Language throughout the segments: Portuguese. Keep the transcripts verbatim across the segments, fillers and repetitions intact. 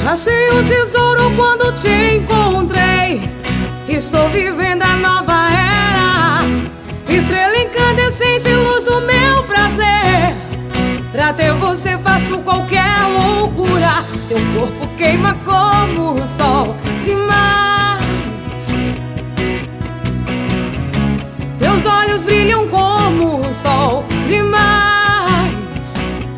Achei um tesouro quando te encontrei. Estou vivendo a nova era. Estrela incandescente, luz do meu prazer. Pra ter você faço qualquer loucura. Teu corpo queima como o sol demais. Teus olhos brilham como o sol demais.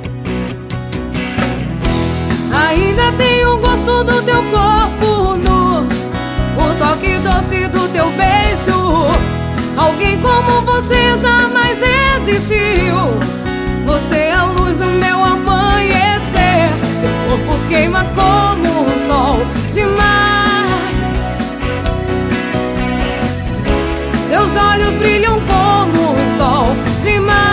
Ainda tenho o gosto do teu corpo nu, o toque doce do teu beijo. Alguém como você jamais existiu. Você é a luz do meu amanhecer. Teu corpo queima como o sol demais. Teus olhos brilham como o sol demais.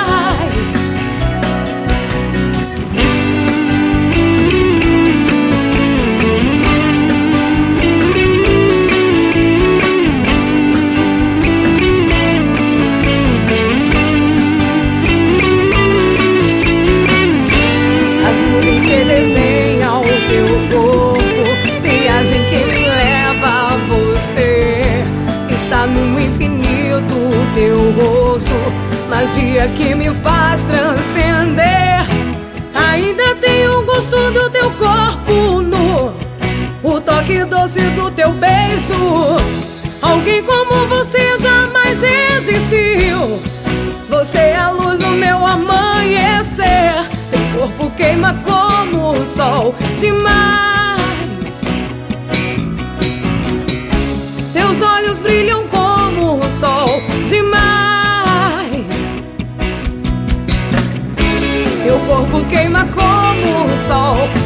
Que desenha o teu corpo, viagem que me leva a você. Está no infinito o teu rosto, magia que me faz transcender. Ainda tenho o gosto do teu corpo nu, o toque doce do teu beijo. Alguém como você jamais existiu. Você é a luz do meu amanhecer. Teu corpo queima como o sol demais. Teus olhos brilham como o sol demais. Teu corpo queima como o sol